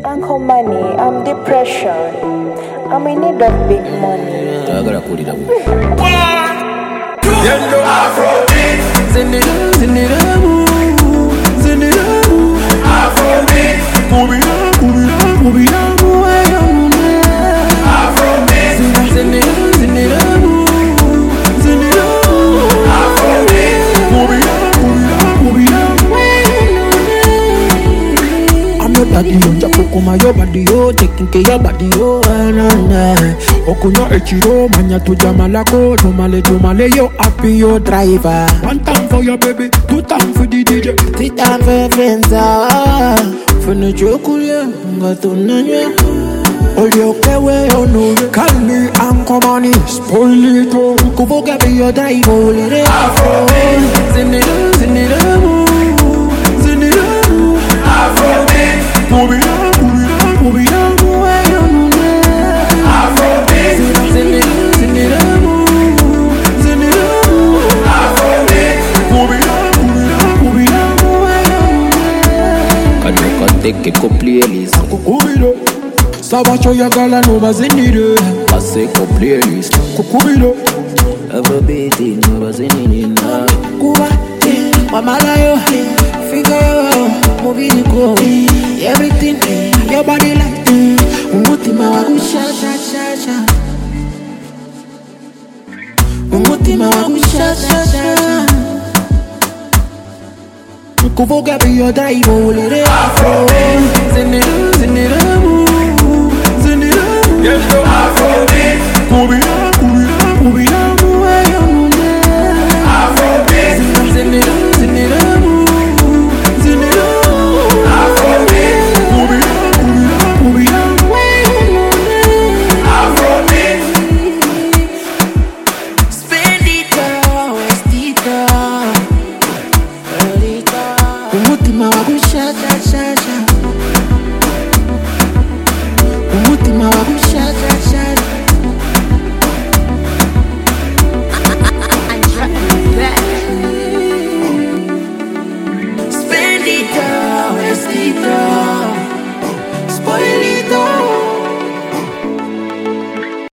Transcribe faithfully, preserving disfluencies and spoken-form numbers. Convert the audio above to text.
Uncle Money, I'm depression. I'm in need of big money. I gotta put it away. Yendo Afrobeat. Zinira, zinira, zinira. Afrobeat. Kubira, kubira, kubira, Afrobeat. Zinira, zinira, zinira. Afrobeat. Kubira, kubira, kubira. I'm your daddy, yo, Jakokoma, your body, yo, taking care of your body, yo, na na. Okunya echiro, manya to jamalako, jomale jomale, yo happy, yo driver. One time for your baby, two time for the D J, three time for your friends, ah. For no joke, yeah, but to nanya. All your way, oh no, call me Uncle Money, spoil it, oh. Kuvoga be your driver, oh, Afrobeat. Zinira, zinira, zinira. Afrobeat. Kubira, kubira, kubira, Afrobeat. Zinira, zinira, zinira. Afrobeat. Kubira, kubira, kubira. Kadoka teke ko playlist Kukubira Sabacho ya gala no bazinire Pase ko playlist Kukubira Afrobeat no bazinina Kuba Mamala yo Figure yo Movie go Everything Your body like Umutima waku sha sha sha sha Umutima waku sha sha sha Kuvoga be your driver, ole afro. Zinira, zinira, zinira. Yendo Afrobeat. Kubira, kubira, kubira, Afrobeat. zinira, zinira, zinira. Afrobeat. Kubira, kubira, kubira, Afrobeat. spend it all, waste it all. Umutima waku sha sha sha sha. Umutima waku sha sha